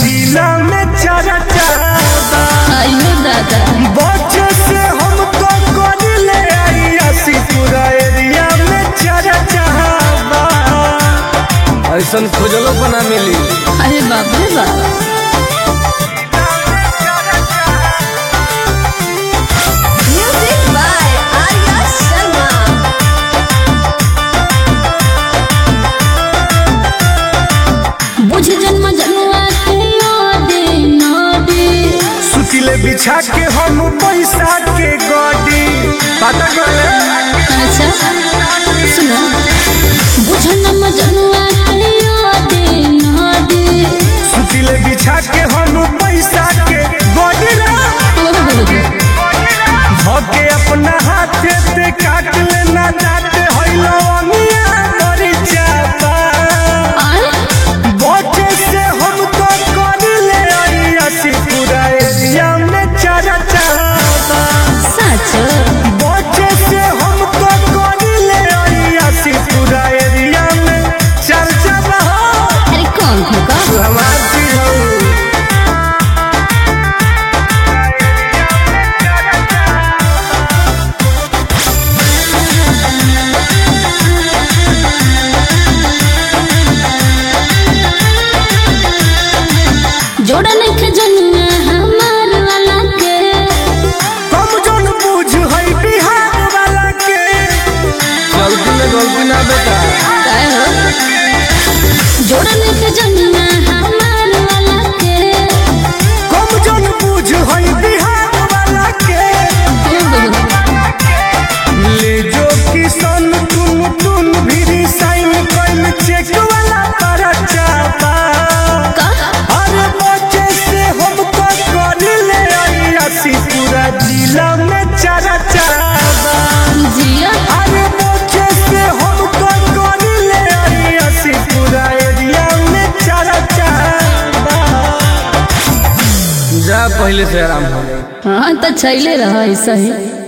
जिला में चारा चाहता दादा बच्चे से हम तो कर ले आई पूरा एरिया में चारा चाहता ऐसा खोजलो बना मिली। अरे बाप रे बाप बिछा के हम पैसा के गोडी पता करे। अच्छा सुनो बुझन मजनुआ के यादे नादे सुतिले बिछा के हम पैसा के गोडी भगे अपना हाथे ते काट लेना जाते होइलो अमिया मरी जाता बच्चे से हम तो कर ले आई पूरा एरिया में चारा चाहता सच बच्चे से हम तो कर ले आई पूरा एरिया में चर्चा रहा। अरे कौन होगा हमारी हो जोड़ा नहीं जनुआ हमार वाला के कम जन बुझ है बिहार वाला के गलती ना बेटा काय हो जोड़ा नहीं जनुआ हमार वाला के कम जन बुझ है बिहार वाला के ले जो किसान तुम भी साइन कइल चेक वाला पर चापा अरे बच्चे से हम तो कर ले आई पूरा जिला में चारा चाहता जिया अरे बच्चे से हम तो कर ले आई पूरा एरिया में चारा चाहता जा पहले से आराम हो। हाँ तो छैले रहा ऐसा ही।